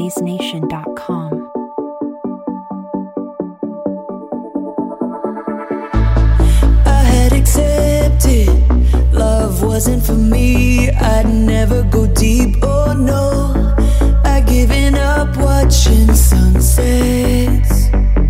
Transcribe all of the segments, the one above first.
SpaceNation.com. I had accepted love wasn't for me. I'd never go deep, oh no. I'd given up watching sunsets.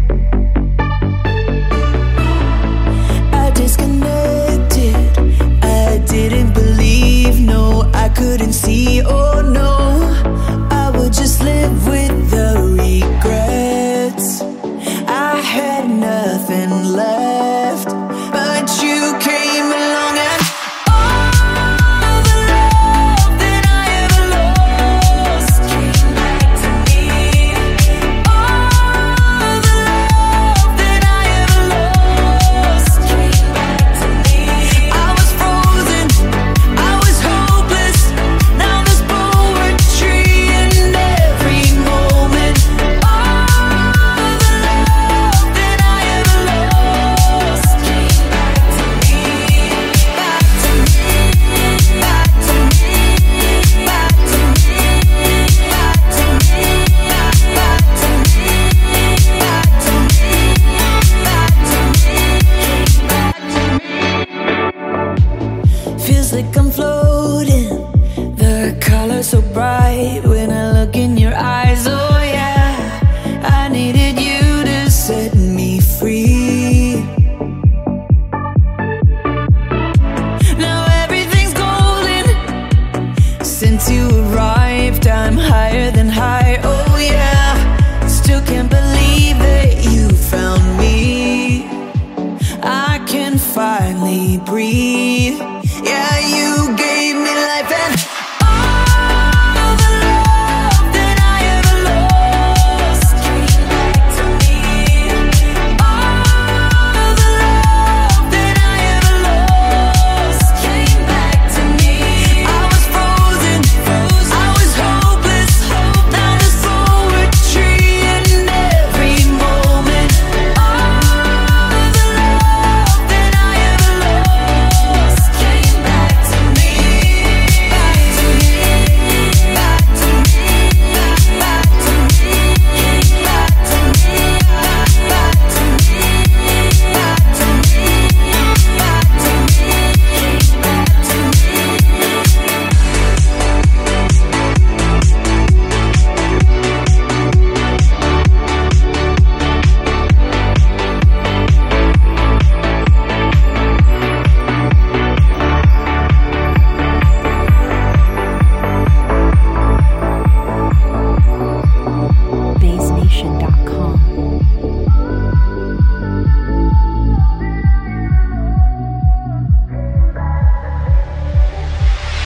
I disconnected. I didn't believe, no, I couldn't see, oh no. I would just live with the regrets. I had nothing left, but you came along and all the love that I ever lost came back to me. All the love that I ever lost came back to me. I was frozen, I was hopeless. Now there's poetry in every moment. All the love that I ever lost came back to me. Back to me, back to me, back to me, back to me, back to me, back to me, back to me. Feels like I'm floating, the colors so bright when I look in your eyes. Oh,